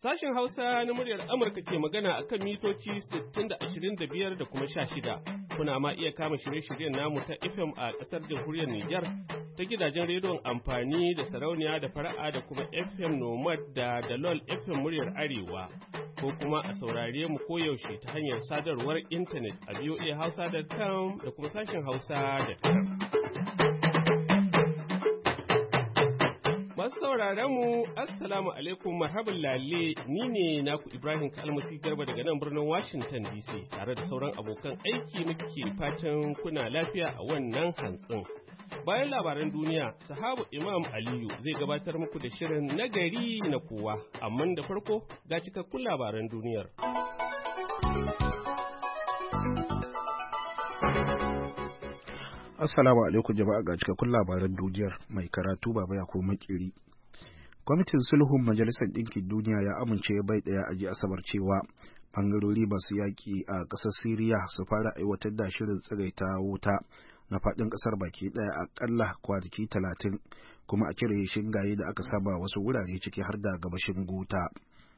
Sashen Hausa na muryar Amurka ke magana a kan mitoci 60 da 25 da kuma 16. Kuna ma iya kama shirye-shiryen namu ta FM a ƙasar jamhuriyar Nijar ta gidajen rediyon amfani da sarauniya da fara'a da kuma FM Nomad da Dalol FM muryar Arewa. Ko kuma a saurare mu koyaushe ta hanyar sadarwar intanet a voahausa.com da kuma sashen hausa.com. Masu sauraron mu, Assalamu alaikum marhaban lalle, ni ne naku Ibrahim Kalmasi Garba daga nan birnin Washington DC tare da sauran abokan aiki muke fatan kuna lafiya a wannan hantsin. Bayan labaran duniya, sahabu Imam Aliyu zai gabatar muku da shirin nagari na kowa, amma da farko ga cikakkun labaran duniyar. Assalamu alaikum jama'a, ga cikakkun labaran duniyar mai karatu baba ya ko makiri. Kwamitin sulhun Majalisar Ɗinkin Duniya ya amince bai ɗaya a ji Asabar cewa bangarori masu yaƙi a ƙasar Siriya su fara aiwatar da shirin tsagaita wuta na faɗin ƙasar baki ɗaya aƙalla kwanaki 30 kuma a cire shingaye da aka saba wasu wurare ciki har da gabashin Guta.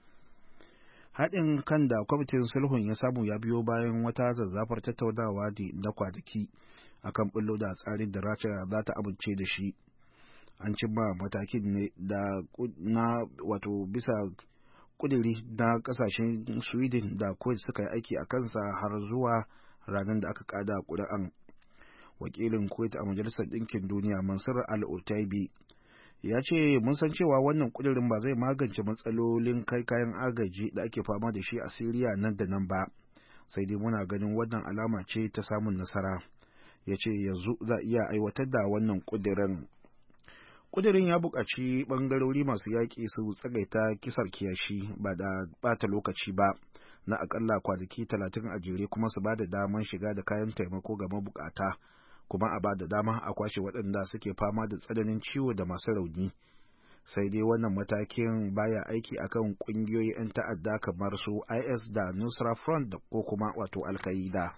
Haɗin kan da kwamitin sulhun ya samu ya biyo bayan wata zazzafar tattaunawa na kwanaki akan bullo da tsarin da Rasha za ta amince da shi. An cimma matakin ne na wato bisa kudiri na kasashen Sweden da Kuwait suka yi aiki a kansa har zuwa ranar da aka kada ƙuri'an. Wakilin Kuwait a Majalisar Ɗinkin Duniya Mansur Al-Otaibi ya ce mun san cewa wannan kudirin ba zai magance matsalolin kai kayan agaji da ake fama da shi a Siriya nan da nan ba, sai dai muna ganin wannan alama ce ta samun nasara. Ya ce yanzu za a iya aiwatar da wannan ƙudirin. Ƙudirin ya buƙaci ɓangarori masu yaƙi su tsagaita kisar kiyashi ba da ɓata lokaci ba na aƙalla kwanaki 30 a jere, kuma su ba da daman shiga da kayan taimako ga mabukata, kuma a ba da dama a kwashe waɗanda suke fama da tsananin ciwo da masu rauni. Sai dai wannan matakin baya aiki akan ƙungiyoyi 'yan ta'adda kamar su IS da Nusra Front ko kuma wato Al-Qaida.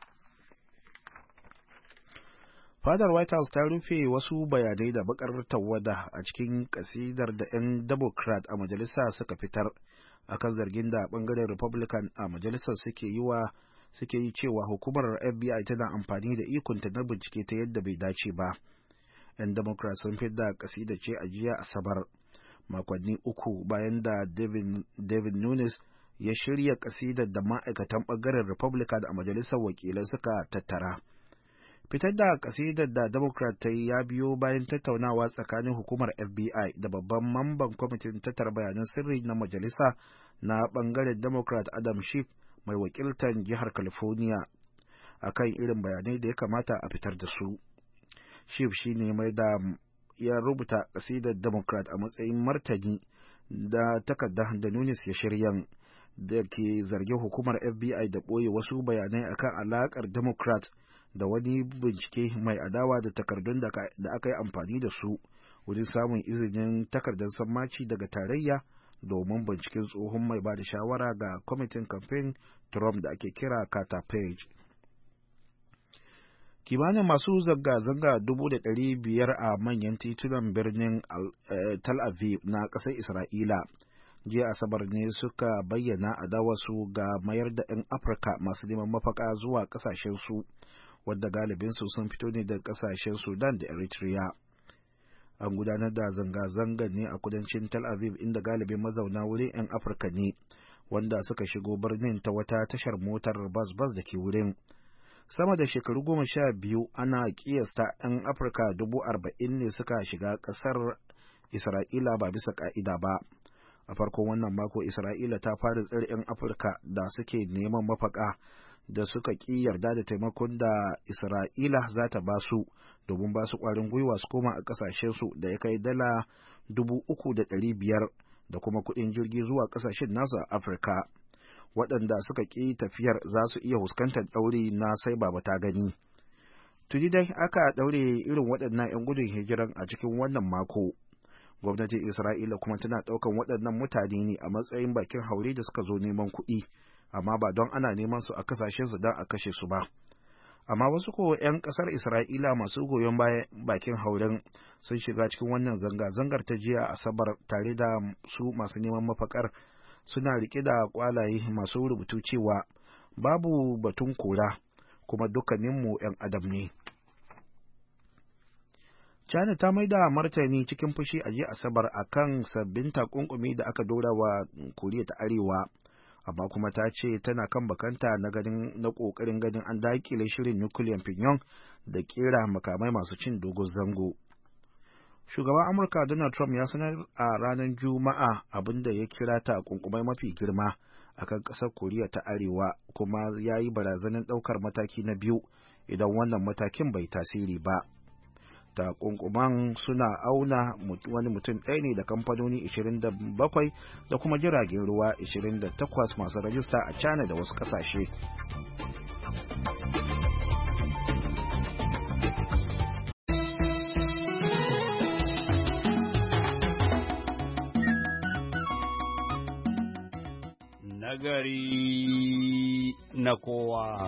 Fadar White House ta rufe wasu bayanai da bakar tawada a cikin kasidar da 'yan Democrat a majalisa suka fitar akan zargin da bangaren Republican a majalisar suke yi cewa hukumar FBI tana amfani da ikonta na bincike ta yadda bai dace ba. 'Yan Democrat sun fitar da kasidar ce a jiya Asabar, makonni uku bayan da David Nunes ya shirya kasidar da ma'aikatan bangaren Republican a majalisar wakilai suka tattara. Fitar da kasidar da Democrat ta yi ya biyo bayan tattaunawa tsakanin hukumar FBI da babban mamban kwamitin tattara bayanan sirri na majalisa na bangaren Democrat Adam Schiff mai wakiltar jihar California akan irin bayanai da ya kamata a fitar da su. Schiff shine mai da ya rubuta kasidar Democrat a matsayin martani da takarda da Nunes ya shirya da ke zargin hukumar FBI da ɓoye wasu bayanai akan alakar Democrat da wani bincike mai adawa da takardun da aka yi amfani da su wurin samun izinin takardar sammaci daga tarayya domin binciken tsohon mai ba da shawara ga kwamitin kamfen Trump da ake kira Carter Page. Kimanin masu zanga-zanga 500,000 a manyan titunan birnin Tel Aviv na ƙasar Isra'ila jiya Asabar ne suka bayyana adawarsu ga mayar da 'yan Afirka masu neman mafaka zuwa ƙasashensu, wadda galibinsu sun fito ne daga kasashen Sudan da Eritrea. An gudanar da zanga-zanga ne a kudancin Tel Aviv, inda galibin mazauna wurin 'yan Afirka ne wanda suka shigo birnin ta wata tashar motar bas-bas da ke wurin. Sama da shekaru 12 ana kiyasta 'yan Afirka 40,000 ne suka shiga ƙasar Isra'ila ba bisa ƙa'ida ba. A farkon wannan mako Isra'ila ta fara tsare 'yan Afirka da suke neman mafaka da suka ƙi yarda da taimakon da Isra'ila za ta ba su domin ba su ƙwarin gwiwa su koma a ƙasashensu da ya kai dala 3,500 da kuma kuɗin jirgi zuwa ƙasashen nasu a Afirka. Waɗanda suka ƙi tafiyar za su iya fuskantar ɗauri na sai baba ta gani. Tuni dai aka ɗaure irin waɗannan 'yan gudun hijiran a cikin wannan mako. Gwamnatin Isra'ila kuma tana ɗaukan waɗannan mutane ne a matsayin bakin haure da suka zo neman kuɗi, amma ba don ana neman su a kasashensu don a kashe su ba. Amma wasu ko 'yan ƙasar Isra'ila masu goyon bakin hauren sun shiga cikin wannan zanga-zangar ta jiya Asabar tare da su masu neman mafakar suna rike da kwalaye masu rubutu cewa babu batun kora kuma dukkaninmu 'yan adam ne. China ta maida martani cikin fushi a jiya Asabar akan sabbin takunkumi da aka dora wa Koriya ta Arewa, amma kuma ta ce tana kan bakanta na kokarin ganin an dakile shirin nukiliyan Pyongyang da kera makamai masu cin dogon zango. Shugaban Amurka Donald Trump ya sanar a ranar Juma'a abinda ya kira takunkumai mafi girma akan ƙasar Koriya ta Arewa, kuma ya yi barazanar ɗaukar mataki na biyu idan wannan matakin bai tasiri ba. Takunkuman suna auna wani mutum ɗaya ne da kamfanoni 27 da kuma jiragen ruwa 28 masu rajista a China da wasu ƙasashe. Nagari na kowa.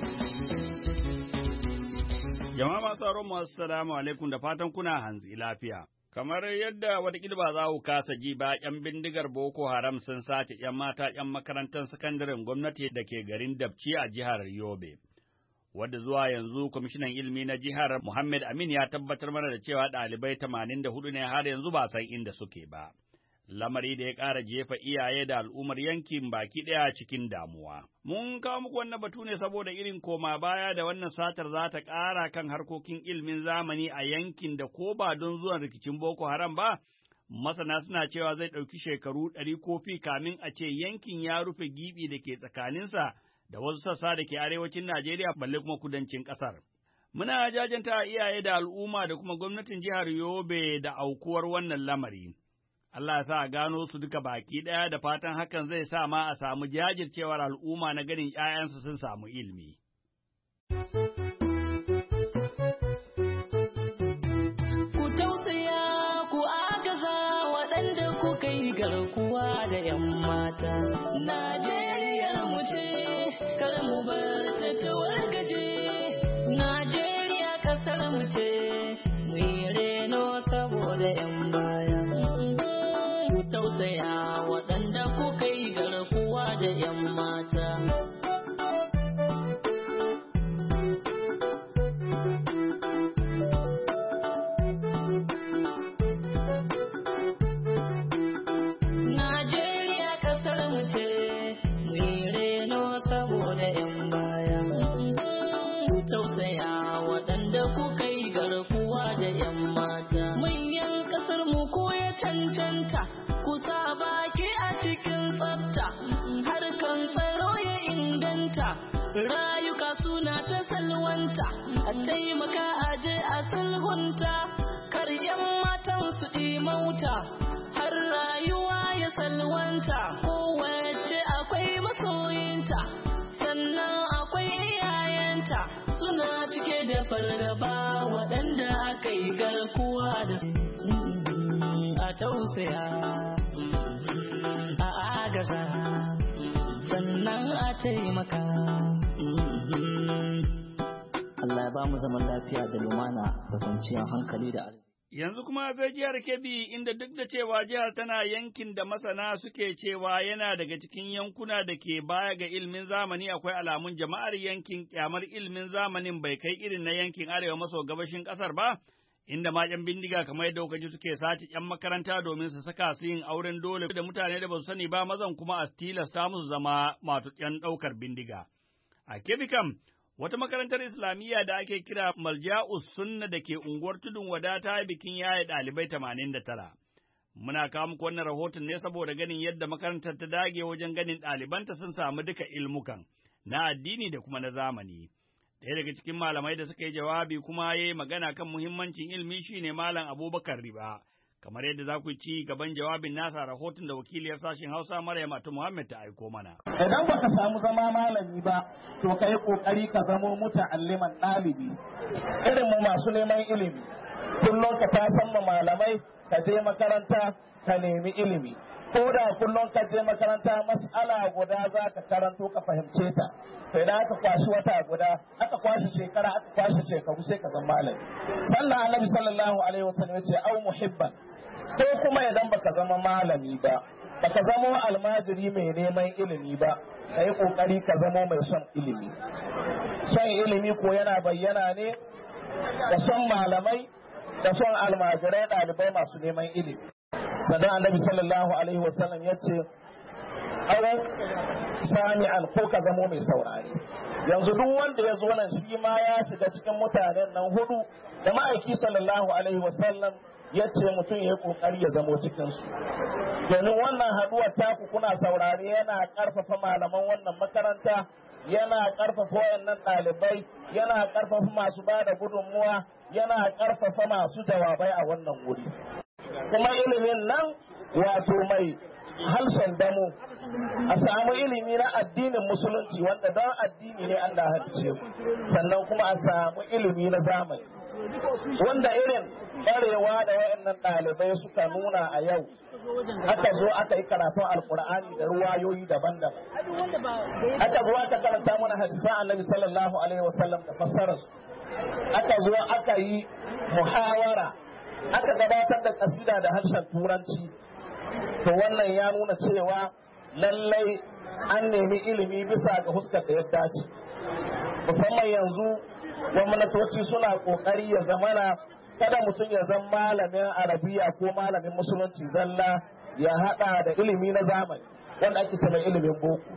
Jama'a masu sauraron mu assalamu alaikum da fatan kuna hantsi lafiya. Kamar yadda watakila ba za ku kasa ji ba, ‘yan bindigar Boko Haram sun sace ‘yan mata ‘yan makarantar sakandaren gwamnati da ke garin Dabci a jihar Yobe. Wadda zuwa yanzu kwamishinan ilimi na jihar Muhammad Amin ya tabbatar mana da cewa ɗalibai 84 ne har yanzu ba san inda suke ba. Lamari da ya ƙara jefa iyaye da al'ummar yankin baki ɗaya cikin damuwa. Mun kawo muku wannan batu ne saboda irin koma baya da wannan satar za ta ƙara kan harkokin ilimin zamani a yankin da ko ba don zuwan rikicin Boko Haram ba, masana suna cewa zai ɗauki shekaru 100 ko fi kamin a ce yankin ya rufe gibi da ke tsakaninsa da wasu sassa da ke arewacin Najeriya balle kuma kudancin ƙasar. Muna jajanta iyaye da al'umma da kuma gwamnatin jihar Yobe da aukuwar wannan lamari. Allah ya sa a gano su duka baki ɗaya da fatan hakan zai sa ma a samu jajircewar al'umma na ganin ‘ya'yansu sun samu ilimi. Ku tausaya ku agaza waɗanda ku kai garkuwa da ‘yan mata. Najeriya mu ce, kar mu bar ta wargaje. Najeriya ƙasar mu ce, mu yi reno saboda ‘yan baya. Tausaya waɗanda kuka yi garkuwa da ‘yan mata. Najeriya ƙasar mu ce, mu yi reno saboda ‘yan baya. Tausaya waɗanda kuka yi garkuwa da ‘yan mata. Manyan ƙasar mu ko ya cancanta. Kusa baki a cikin tsafta, harkan tsaro ya inganta, rayuka suna ta salwanta, a taimaka a je a sulhunta, kar 'yan matan su mauta, har rayuwa ya salwanta, kowace akwai masoyinta, sannan akwai iyayenta, suna cike da fargaba waɗanda aka yi garkuwa da su. A tausaya, a agaza, sannan a taimaka. Allah ya ba mu zaman lafiya da lumana da kwanciyar hankali da arziki. Yanzu kuma sai jihar Kebbi, inda duk da cewa jihar tana yankin da masana suke cewa yana daga cikin yankuna da ke baya ga ilimin zamani, akwai alamun jama'ar yankin kyamar ilimin zamanin bai kai irin na yankin arewa maso gabashin ƙasar ba. Inda ma ‘yan bindiga kamar yadda kuka ji suke sace ‘yan makaranta domin su saka su yin auren dole da mutane da ba su sani ba, mazan kuma a tilasta musu zama masu ‘yan ɗaukar bindiga. A Kebbi kam, wata makarantar Islamiyya da ake kira Malja'us Sunna da ke unguwar Tudun Wadata bikin yaye ɗalibai 89. Muna kawo muku wannan rahoton ne saboda ganin yadda makarantar ta dage wajen ganin ɗalibanta sun samu duka ilmukan na addini da kuma na zamani. Ɗaya daga cikin malamai da suka yi jawabi kuma ya yi magana kan muhimmancin ilimi shine Malam Abubakar Riba, kamar yadda za ku ci gaban jawabin nasa rahoton da wakiliyar sashen Hausa Maryam Atu Muhammad ta aiko mana. Idan baka samu zama malami ba, to ka yi ƙoƙari ka zamo muta'alliman ɗalibi, irin mu masu neman ilimi. Kullum ka tasan mu malamai, ka je makaranta ka nemi ilimi. Ko da kullum ka je makaranta mas'ala guda za ka karanto ka fahimce ta. To idan aka kwashi wata guda, aka kwashi shekara, aka kwashi shekaru sai ka zama malami. Sannan Annabi sallallahu alaihi wasallam ya ce au muhibban. Ko kuma idan baka zama malami ba, baka zamo almajiri mai neman ilimi ba, ka yi ƙoƙari ka zamo mai son ilimi. Son ilimi ko yana bayyana ne da son malamai da son almajirai ɗalibai masu neman ilimi. Sannan Annabi sallallahu alaihi wasallam ya ce, awon sami'an ko ka zamo mai saurari. Yanzu duk wanda ya zo nan shi ma ya shiga cikin mutanen nan hudu da ma'aiki sallallahu alaihi wasallam ya ce mutum ya yi kokari ya zamo cikinsu. Domin wannan haduwar taku kuna saurare yana karfafa malaman wannan makaranta, yana karfafa wayannan ɗalibai, yana karfafa masu ba da gudunmuwa, yana karfafa masu jawabai a wannan wuri. Kuma ilimin nan wato mai harshen damo, a samu ilimi na addinin musulunci wanda don addini ne Allah halice mu, sannan kuma a samu ilimi na zamani wanda irin ƙwarewa da wayannan ɗalibai suka nuna a yau. Aka zo aka yi karatun alkur'ani da ruwayoyi daban-daban, aka zo aka karanta mana hadisan annabi sallallahu alaihi wasallam da fassararsu, aka zo aka yi muhawara, aka gabatar da kasida da harshen turanci. To wannan ya nuna cewa lallai an nemi ilimi bisa ga huskar da ya dace. Musamman yanzu gwamnatoci suna kokari ya zamana kada mutum ya zama malamin arabiya ko malamin musulunci zalla, ya hada da ilimi na zamani wanda ake ce mai ilimin boko,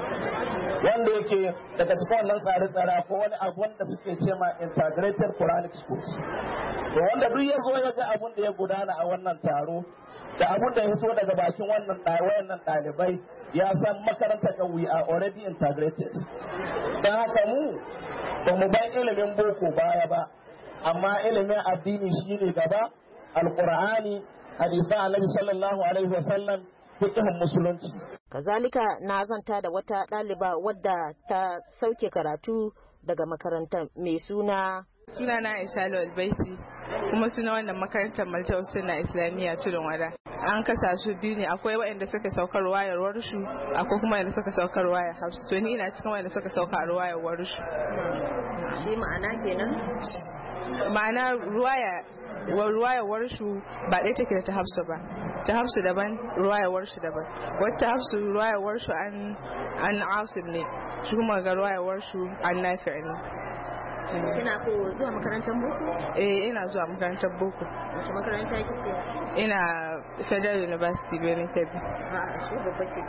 wanda yake daga cikin wannan tsare-tsare ko wani abu wanda suke ce ma integrated Quranic schools. To wanda duk ya zo ya ga abun da ya gudana a wannan taro da abun da ya fito daga bakin wayannan ɗalibai, ya san makarantar kan we are already integrated. Don haka mu ba mu bar ilimin boko baya ba, amma ilimin addini shine gaba, alqur'ani, hadisan annabi sallallahu alaihi wasallam, fiqhun musulunci. Kazalika na zanta da wata ɗaliba wadda ta sauke karatu daga makarantar mai suna na Aisha Albaiti, kuma suna wannan makarantar Malta Sunna Islamiyya Tudun Wada. An kasa su biyu ne, akwai waɗanda suka saukar wayar warshu, akwai kuma waɗanda suka saukar wayar hafsu. To ni ina cikin waɗanda suka saukar wayar warshu. Shi ma'ana kenan? Ma'ana ruwayar warshu ba ɗaya take da ta hafsu ba. Ta hafsu daban, ruwayar warshu daban. Wata hafsu ruwayar warshu an asim ne, shi kuma ga ruwayar warshu an nafi' ne. Kina ko zuwa makarantar boko? Ina zuwa makarantar boko. Wace makaranta kike? Ina Federal University Benin Kebbi. Shi babba ce.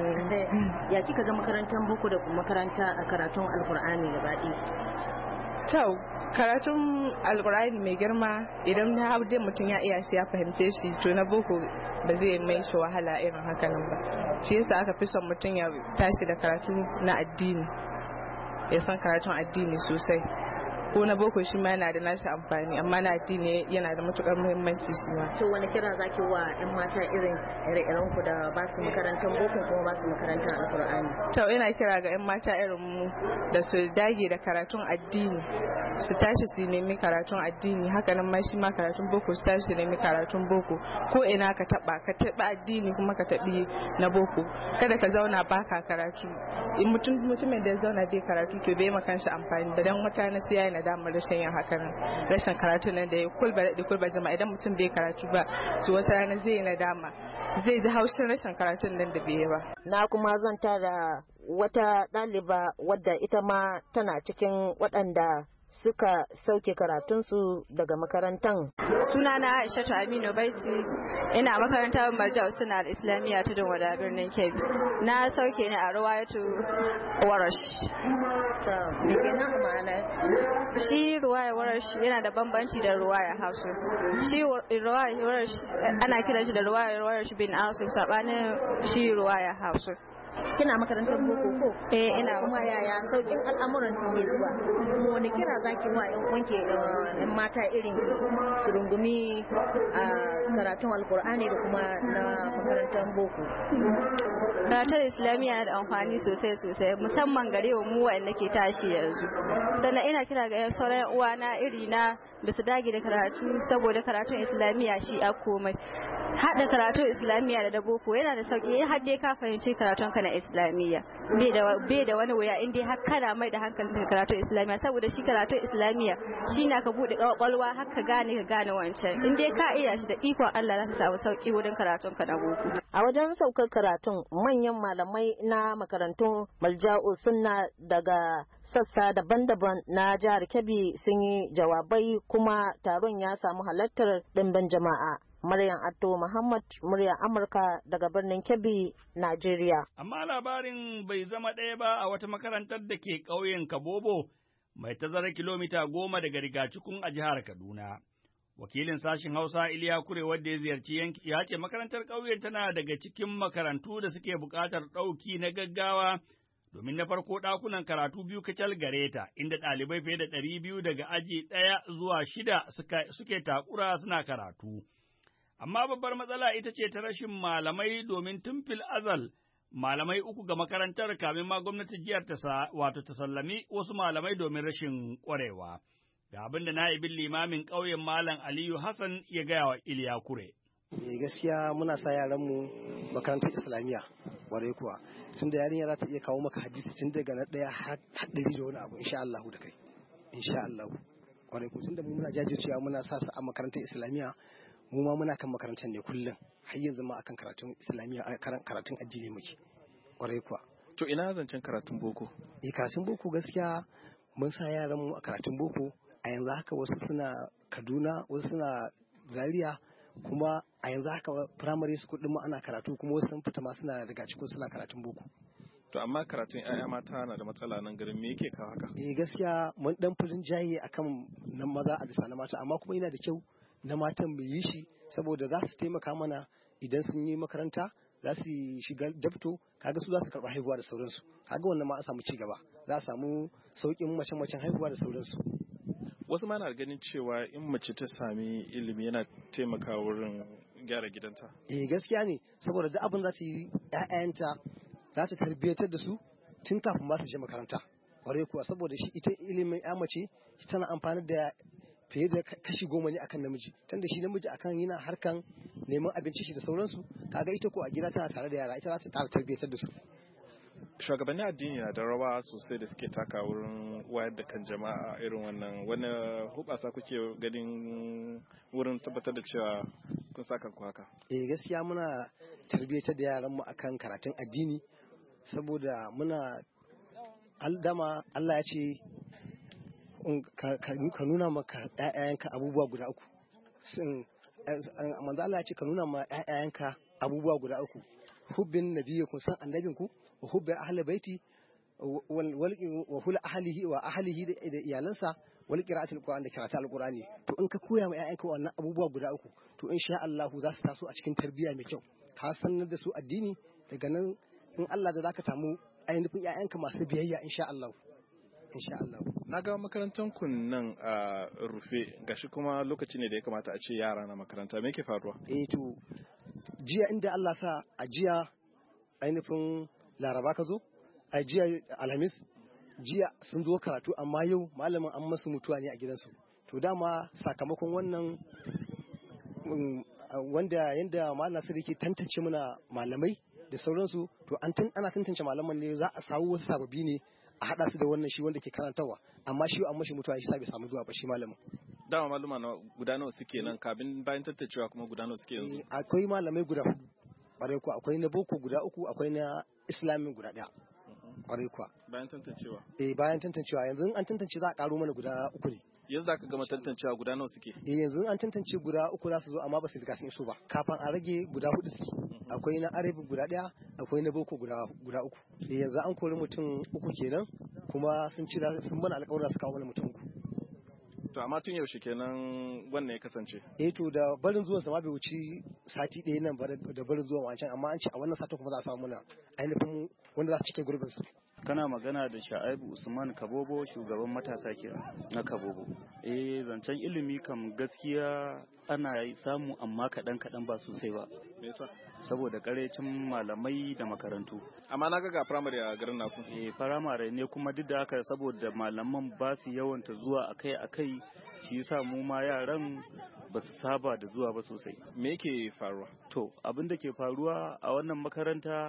Ya kika ga makarantar boko da kuma makaranta a karatun Alkur'ani gaba ɗaya? Karatun Alkur'ani mai girma idan na haɗe mutum ya iya shi ya fahimce shi, to na boko ba zai mai shi wahala irin hakanan ba. Shi yasa aka fi son mutum ya tashi da karatu na addini, ya san karatun addini sosai. Ko na boko shi ma yana da nashi amfani, amma na addini yana da matukar muhimmanci shi ma. To wani kira zaki wa 'yan mata irin ku da ba su makarantar boko kuma ba su makarantar Alkur'ani? To ina kira ga 'yan mata irin mu da su dage da karatun addini, su tashi su nemi karatun addini, hakanan ma shi ma karatun boko su tashi su nemi karatun boko. Ko ina ka taba addini kuma ka tabi na boko. Kada ka zauna baka karatu. In mutumin da ya zauna bai karatu to bai makan shi amfani da dan mutane sai yayi damar rashin yin hakan, rashin karatu nan da ya kulba jama'a. Idan mutum bai karatu ba to wata rana zai yi nadama, zai ji haushin rashin karatun nan da bai yi ba. Na kuma zan tara wata ɗaliba wadda ita ma tana cikin waɗanda suka sauke karatunsu daga makarantan. Sunana Aishatu Aminu Baiti, ina makarantar Marja Sunna Islamiyya Tudun Wada birnin Kebbi. Na sauke ni a ruwayatu Warash. Shi ruwaya Warash yana da bambanci da ruwaya Hausa. Shi ruwaya Warash ana kira shi da ruwaya Warash bin Asim sabanin shi ruwaya Hausa. Kina makarantar boko ko? Ina. Kuma yaya saukin al'amuran su ke zuwa? Wani kira zaki wa ƴan wanke ƴan mata irin su rungumi a karatun Alkur'ani da kuma na makarantar boko? Karatun Islamiyya da amfani sosai musamman gare mu wa'anda ke tashi yanzu. Sannan ina kira ga sauran uwana iri na da su dage da karatu, saboda karatun Islamiyya shi a komai. Haɗa karatun Islamiyya da boko yana da sauki, har dai ka fahimci karatun ka magana islamiyya bai da wani wuya in dai har kana mai da hankali ka karatu islamiyya, saboda shi karatu islamiyya shi na ka bude kwakwalwa har ka gane wancan, in dai ka iya shi da ikon Allah za ka samu sauki wurin karatun ka na boko. A wajen saukar karatun manyan malamai na makarantun Malja'u Sunna daga sassa daban-daban na jihar Kebbi sun yi jawabai kuma taron ya samu halartar ɗimbin jama'a. Maryam Atto Muhammad, muryar Amurka daga birnin Kebbi, Najeriya. Amma labarin bai zama ɗaya ba a wata makarantar da ke ƙauyen Kabobo mai tazarar kilomita 10 daga Rigacikun a jihar Kaduna. Wakilin sashen Hausa Iliya Kure wanda ya ziyarci yanki ya ce makarantar ƙauyen tana daga cikin makarantu da suke buƙatar ɗauki na gaggawa domin na farko ɗakunan karatu 2 kacal gare ta, inda ɗalibai fiye da 200 daga aji 1 zuwa 6 suke takura suna karatu. Amma babbar matsala ita ce ta rashin malamai domin tun fil azal malamai 3 ga makarantar kamin ma gwamnatin jihar ta sallami wasu malamai domin rashin ƙwarewa. Ga abin da na'ibin limamin ƙauyen Malam Aliyu Hassan ya gaya wa Iliya Kure. Gaskiya muna sa yaranmu makarantar Islamiyya, ƙwarai kuwa. Tun da yarinya za ta iya kawo maka hadisi tun daga na 1 har 100 da wani abu, insha Allah da kai. Insha Allah. Ƙwarai kuwa, tun da muna jajircewa muna sa su a makarantar Islamiyya, mu ma muna kan makarantar ne kullum. Har yanzu ma akan karatun Islamiyya, karatun addini muke. Ƙwarai kuwa. To ina zancen karatun boko? Karatun boko gaskiya mun sa yaranmu a karatun boko. A yanzu haka wasu suna Kaduna, wasu suna Zaria, kuma a yanzu haka primary school din ma ana karatu, kuma wasu sun fita ma suna daga cikin suna karatun boko. To amma karatun ƴaƴa mata na da matsala nan garin, me yake kawo haka? Gaskiya mun dan furin jaye akan nan maza a bisa na mata, amma kuma yana da kyau na matan mu yi shi saboda za su taimaka mana idan sun yi makaranta za su shiga dabto, kaga su za su karɓa haihuwa da sauransu. Kaga wannan ma an samu ci gaba, za a samu sauƙin mace-macen haihuwa da sauransu. Wasu ma na ganin cewa in mace ta sami ilimi yana taimaka wurin gyara gidanta. Gaskiya ne, saboda duk abin za ta yi ƴaƴanta za ta tarbiyyatar da su tun kafin ma su je makaranta. Ƙwarai kuwa, saboda shi ita ilimin ƴa mace tana amfani da fiye da kashi 10 ne akan namiji, tunda shi namiji akan yana harkan neman abinci shi da sauransu, kaga ita ko a gida tana tare da yara, ita za ta ƙara tarbiyyatar da su. Shugabannin addini na da rawa sosai da suke taka wurin wayar da kan jama'a irin wannan, wani hubasa kuke ganin wurin tabbatar da cewa kun saka ku haka? Gaskiya muna tarbiyyatar da yaranmu akan karatun addini, saboda muna aldama Allah ya ce ka nuna maka ƴaƴayanka abubuwa guda 3. Manzo Allah ya ce ka nuna ma ƴaƴayanka abubuwa guda 3. Hubbin nabiyyikum, san annabinku, wa hubbi ahli baiti, wa hul ahlihi wa ahlihi da iyalansa, wal qira'atul qur'an da karatu alqur'ani. To in ka koya ma ƴaƴanka wannan abubuwa guda 3, to insha Allah za su taso a cikin tarbiyya mai kyau. Ka sanar da su addini, daga nan in Allah da zaka samu ainihin ƴaƴanka masu biyayya insha Allah. Insha Allah. Na ga makarantar ku nan a rufe, gashi kuma lokaci ne da ya kamata a ce yara na makaranta, me yake faruwa? To jiya inda Allah sa a jiya ainihin Laraba ka zo, a jiya Alhamis, jiya sun zo karatu, amma yau malamin an masu mutuwa ne a gidansu. To dama sakamakon wannan wanda yanda Malam Nasiru yake tantance mana malamai da sauransu, to ana tantance malaman ne, za a samu wasu sababbi ne a haɗa su da wannan shi wanda ke karantarwa, amma shi an mashi mutuwa shi sa bai samu zuwa ba shi malamin. Dama maluma guda nawa suke nan, kabin bayan tantancewa kuma guda nawa suke yanzu? Akwai malamai guda 4, ƙwarai kuwa, akwai na boko guda 3, akwai na islamin guda 1, ƙwarai kuwa. Bayan tantancewa? Bayan tantancewa, yanzu an tantance za a ƙaro mana guda 3 ne. Yanzu za ka gama tantancewa guda nawa suke? Yanzu an tantance guda 3 za su zo, amma ba su riga sun iso ba, kafin a rage guda 4 suke. Akwai na Arabic guda 1, akwai na boko guda 3. Yanzu an kori mutum 3 kenan, kuma sun bana alƙawarin su kawo mana mutum 3. To amma tun yaushe kenan wannan ya kasance? To da barin zuwan sa ma bai wuci sati 1 nan ba da barin zuwan wancan, amma an ce a wannan satin kuma za a samu mana ainihin wanda za su cike gurbin su. Kana magana da Sha'aibu Usman Kabobo, shugaban matasa kenan na Kabobo. Zancen ilimi kam gaskiya ana samu, amma kaɗan ba sosai ba. Me yasa? Saboda karecin malamai da makarantu. Amma na ga firamare a garin naku. Firamare ne, kuma duk da haka saboda malaman ba su yawanta zuwa akai shi yasa mu ma yaran ba su saba da zuwa ba sosai. Me yake faruwa? To abin da ke faruwa a wannan makaranta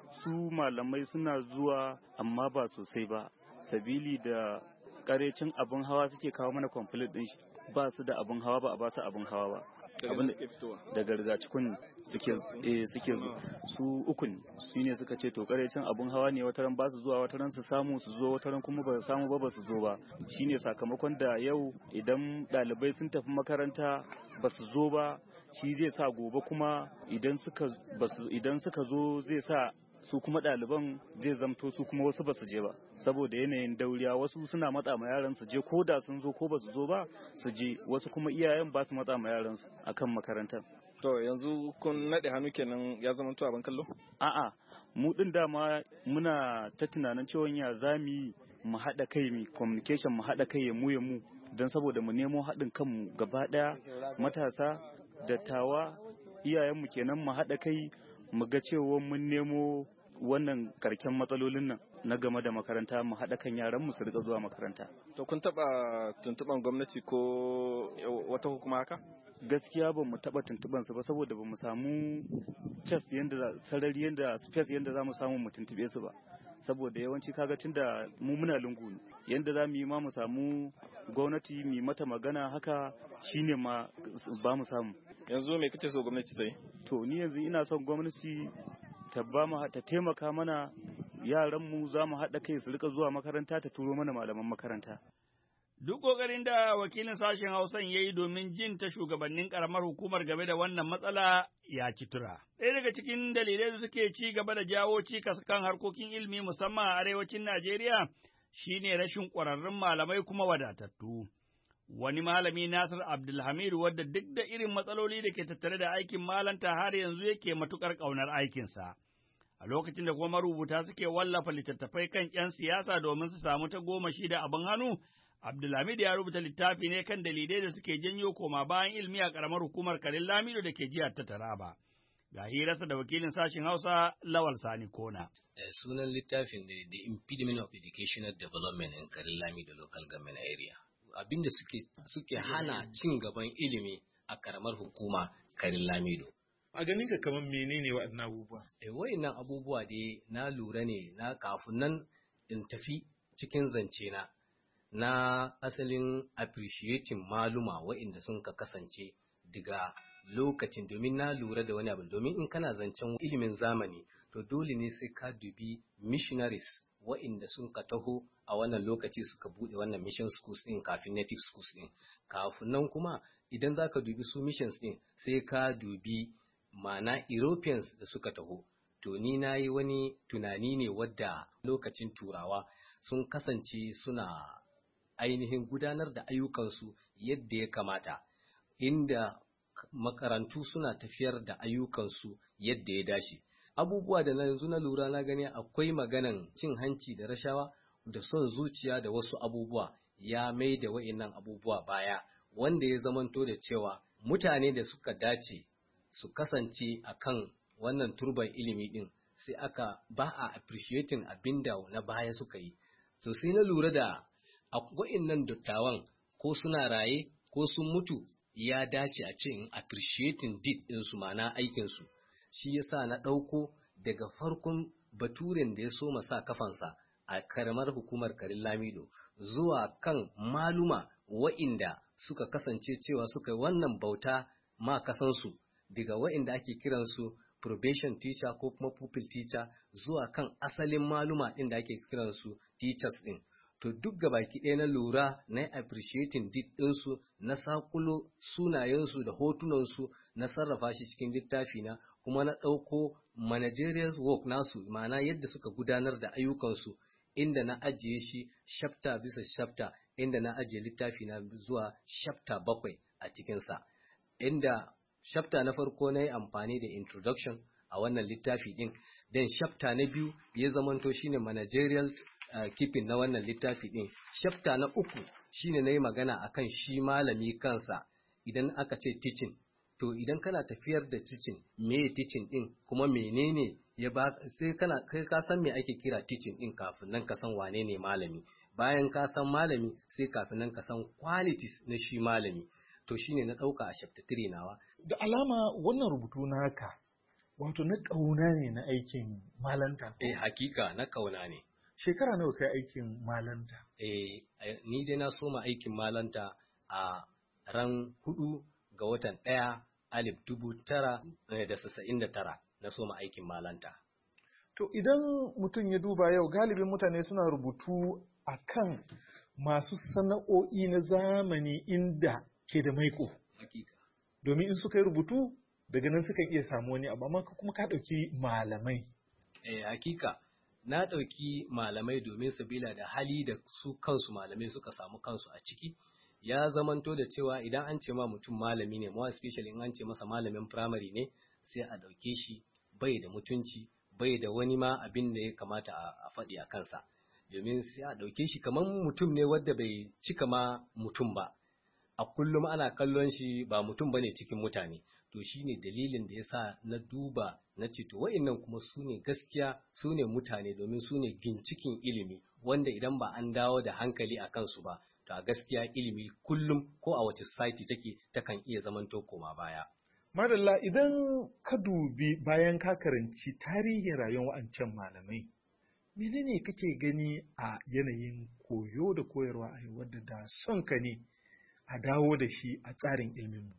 su malamai suna zuwa amma ba sosai ba, sabili da karecin abin hawa suke kawo mana complete din shi, ba su da abin hawa, ba a ba su abin hawa ba. Daga rigacikun suke su ukun su ne suka ce to karecin abun hawa ne, wataran ba su zuwa, wataran su samu su zo, wataran kuma ba su samu ba su zo ba. Shine sakamakon da yau idan ɗalibai sun tafi makaranta ba su zo ba, shi zai sa gobe kuma idan suka zo zai sa su kuma ɗaliban zai zamto su kuma wasu ba su je ba, saboda yanayin dauriya. Wasu suna matsa ma yaran su je, ko da sun zo ko ba su zo ba su je, wasu kuma iyayen ba su matsa ma yaran su akan makarantar. To yanzu kun naɗe hannu kenan, ya zama to abin kallo? A'a, mu din dama muna ta tunanin cewa ya zami mu haɗa kai, mu communication, mu haɗa kai ya mu don saboda mu nemo haɗin kanmu gaba ɗaya, matasa, dattawa, iyayenmu kenan, mu haɗa kai mu ga cewa mun nemo wannan karken matsalolin nan na game da makaranta, mu haɗa kan yaran mu su rika zuwa makaranta. To kun taɓa tuntuɓan gwamnati ko wata hukuma haka? Gaskiya ba mu taɓa tuntuɓan su ba, saboda ba mu samu space yanda za mu samu mu tuntuɓe su ba, saboda yawanci kaga tunda mu muna lungu ne, yanda za mu yi ma mu samu gwamnati mu mata magana haka shine ma ba mu samu. Yanzu me kace so gwamnati sai? To ni yanzu ina son gwamnati ta taimaka mana, yaran mu za mu haɗa kai su rika zuwa makaranta, ta turo mana malaman makaranta. Duk ƙoƙarin da wakilin sashen Hausan ya yi domin jin ta shugabannin ƙaramar hukumar game da wannan matsala ya ci tura. Ɗaya daga cikin dalilai da suke ci gaba da jawo cikas kan harkokin ilimi musamman a arewacin Najeriya shine rashin ƙwararrun malamai kuma wadatattu. Wani malami Nasir Abdulhamid, wadda duk da irin matsaloli da ke tattare da aikin malanta har yanzu yake matuƙar ƙaunar aikinsa. A lokacin da kuma marubuta suke wallafa littattafai kan ‘yan siyasa domin su samu ta goma shi da abin hannu, Abdulhamid ya rubuta littafi ne kan dalilai da suke janyo koma bayan ilmi a ƙaramar hukumar Karin Lamido da ke jihar ta Taraba. Ga hirarsa da wakilin sashen Hausa Lawal Sani Kona. Sunan littafin The Impediment of Educational Development in Karin Lamido Local Government Area. Abinda suke hana cin gaban ilimi a ƙaramar hukuma Karin Lamido. A ganin ka kamar menene waɗannan abubuwa? Waɗannan abubuwa dai na lura ne na kafin nan in tafi cikin zance na asalin appreciating maluma waɗanda sun ka kasance daga lokacin, domin na lura da wani abu, domin in kana zancen ilimin zamani to dole ne sai ka dubi missionaries waɗanda sun ka taho a wannan lokaci suka buɗe wannan mission schools ɗin kafin native schools ɗin. Kafin nan kuma idan za ka dubi su missions ɗin sai ka dubi ma'ana Europeans da suka taho. To ni na yi wani tunani ne wadda lokacin turawa sun kasance suna ainihin gudanar da ayyukansu yadda ya kamata, inda makarantu suna tafiyar da ayyukansu yadda ya dace. Abubuwa da na yanzu na lura na gani akwai maganan cin hanci da rashawa da son zuciya da wasu abubuwa ya mai da wa'innan abubuwa baya, wanda ya zamanto da cewa mutane da suka dace su kasance a kan wannan turban ilimi din sai aka ba a appreciating abinda na baya suka yi. So sai na lura da wa'innan dattawan ko suna raye ko sun mutu ya dace a ce in appreciating deed ɗinsu ma'ana aikinsu. Shi yasa na ɗauko daga farkon baturen da ya so sa kafansa a karamar hukumar Karin Lamido zuwa kan maluma wa'inda suka kasance cewa suka wannan bauta ma kasansu, daga wa'inda ake kiransu probation teacher ko kuma pupil teacher zuwa kan asalin maluma ɗin da ake kiransu teachers ɗin. To duk gabaki ɗaya na lura na appreciating deed ɗinsu, na sakulo sunayensu da hotunansu, na sarrafa shi cikin littafi na, kuma na ɗauko managerial work nasu, ma'ana yadda suka gudanar da ayyukansu, inda na ajiye shi shafta bisa shafta, inda na ajiye littafi na zuwa shafta 7 a cikinsa. Inda shafta na farko na yi amfani da introduction a wannan littafi ɗin, then shafta na biyu ya zamanto shine managerial keeping na wannan littafi ɗin. Shafta na 3 shine na yi magana akan shi malami kansa. Idan aka ce teaching, to idan kana tafiyar da teaching, me teaching ɗin kuma menene ya ba, sai ka san me ake kira teaching ɗin kafin nan ka san wane ne malami. Bayan ka san malami sai kafin nan ka san qualities na shi malami. To shine na ɗauka a chapter 3 nawa. Da alama wannan rubutu naka Wato na ƙauna ne na aikin malanta? Hakika na ƙauna ne. Shekara nawa kai aikin malanta? Ni dai na soma aikin malanta a ran 4 ga watan 1 1999 na soma aikin malanta. To idan mutum ya duba yau galibin mutane suna rubutu akan masu sana'o'i na zamani inda ke da maiko. Hakika. Domin in suka yi rubutu daga nan suka iya samu wani abu, amma kuma ka ɗauki malamai. Hakika. Na ɗauki malamai domin sabila da hali da su kansu malamai suka samu kansu a ciki. Ya zamanto da cewa idan an ce ma mutum malami ne, more especially in an ce masa malamin primary ne, sai a ɗauke shi bai da mutunci, bai da wani ma abin da ya kamata a faɗi a kansa. Domin sai a ɗauke shi kamar mutum ne wadda bai cika ma mutum ba. A kullum ana kallon shi ba mutum bane cikin mutane. To shine dalilin da yasa na duba na ce to wa'annan kuma su ne gaskiya, su ne mutane, domin su ne gincikin ilimi wanda idan ba an dawo da hankali a kansu ba, to a gaskiya ilimi kullum ko a wace society take takan iya zamanto koma baya. Madalla, idan ka dubi bayan ka karanci tarihin rayuwar wa'ancan malamai, menene kake gani a yanayin koyo da koyarwa a yau wadda da son ka ne a dawo da shi a tsarin ilimin?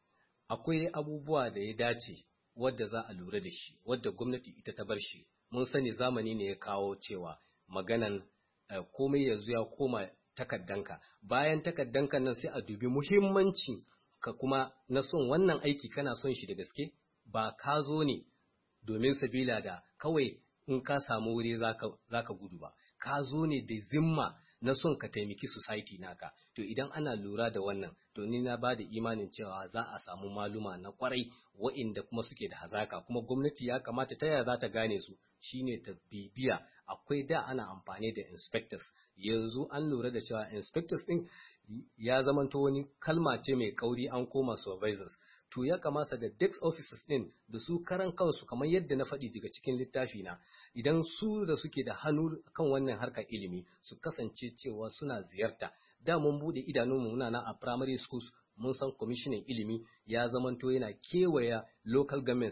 Akwai abubuwa da ya dace wadda za a lura da shi, wadda gwamnati ita ta bar shi. Mun sani zamani ne ya kawo cewa maganan komai yanzu ya koma takaddanka. Bayan takaddanka nan sai a dubi muhimmanci ka kuma na son wannan aiki kana son shi da gaske, ba ka zo ne domin sabila da kawai in ka samu wuri za ka gudu ba. Ka zo ne da zimma na son ka taimaki society naka. To idan ana lura da wannan, to ni na ba da imanin cewa za a samu maluma na kwarai wa'inda kuma suke da hazaka, kuma gwamnati ya kamata ta yaya za ta gane su shine ta bibiya. Akwai da ana amfani da inspectors, yanzu an lura da cewa inspectors din ya zamanto wani kalma ce mai kauri, an koma supervisors. To ya kamata da desk officers din da su karan kansu, kamar yadda na faɗi daga cikin littafi na, idan su da suke da hannu kan wannan harkar ilimi su kasance cewa suna ziyarta. Da mun bude idanunmu muna nan a primary schools, mun san kwamishinan ilimi ya zamanto yana kewaya local governments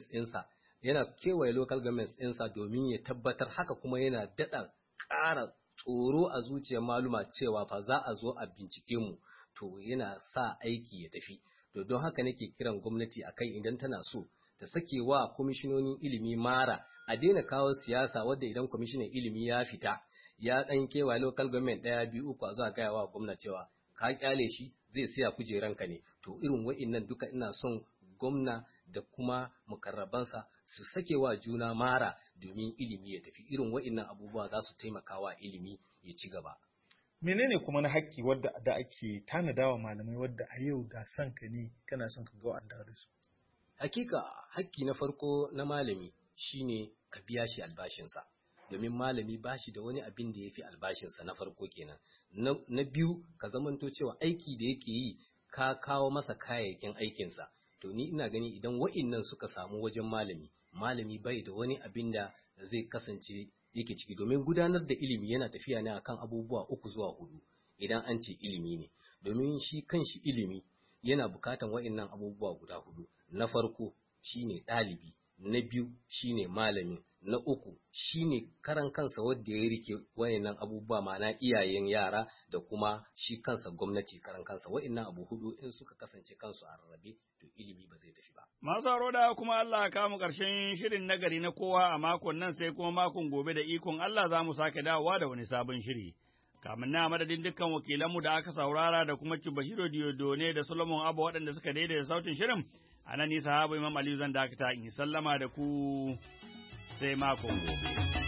ɗinsa domin ya tabbatar haka, kuma yana daɗa ƙara tsoro a zuciyar maluma cewa fa za a zo a bincike mu, to yana sa aiki ya tafi. To don haka nake kiran gwamnati akai idan tana so ta sake wa kwamishinonin ilimi mara, a daina kawo siyasa wadda idan kwamishinan ilimi ya fita ya ɗan kewa local government 1, 2, 3 a zuwa gaya wa gwamna cewa ka kyale shi zai siya kujeranka ne. To irin wa'innan duka ina son gwamna da kuma mukarrabansa su sake wa juna mara domin ilimi ya tafi. Irin wa'innan abubuwa za su taimaka wa ilimi ya ci gaba. Menene kuma na haƙƙi wadda da ake tanadawa malamai wadda a yau da son ka ne kana son ka ga an dawo da su? Hakika haƙƙi na farko na malami shine ka biya shi albashinsa, domin malami ba shi da wani abin da ya fi albashinsa. Na farko kenan. Na biyu, ka zamanto cewa aiki da yake yi ka kawo masa kayayyakin aikinsa. To ni ina gani idan wa'innan suka samu wajen malami bai da wani abin da zai kasance yake ciki, domin gudanar da ilimi yana tafiya ne akan abubuwa 3 zuwa 4 idan an ce ilimi ne. Domin shi kanshi ilimi yana bukatan wa'innan abubuwa guda 4. Na farko shine ɗalibi, na biyu shine malami, na uku shine karan kansa wanda ya rike wayannan abubuwa, ma'ana iyayen yara da kuma shi kansa gwamnati karan kansa. Wayannan abu 4 in suka kasance kansu a rarrabe, to ilimi ba zai tafi ba. Masu haro da kuma Allah ya kamu ƙarshen shirin nagari na kowa a makon nan, sai kuma makon gobe da ikon Allah za mu sake dawowa da wani sabon shiri. Kamin na madadin dukkan wakilanmu da aka saurara da kuma Cibahiro Diodone da Solomon Abba waɗanda suka daidaita sautin shirin, a nan ni sahabu Imam Aliyu zan dakata in sallama da ku sai makon gobe.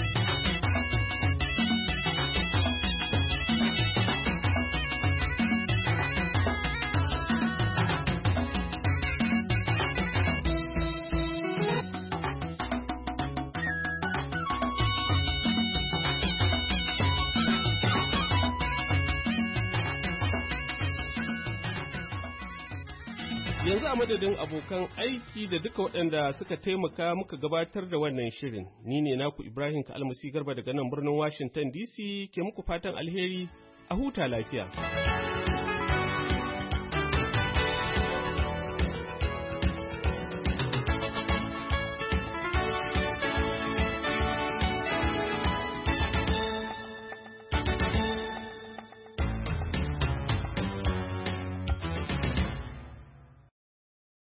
Yanzu a madadin abokan aiki da duka waɗanda suka taimaka muka gabatar da wannan shirin, ni ne naku Ibrahim Kalmasi Garba daga nan birnin Washington DC ke muku fatan alheri, a huta lafiya.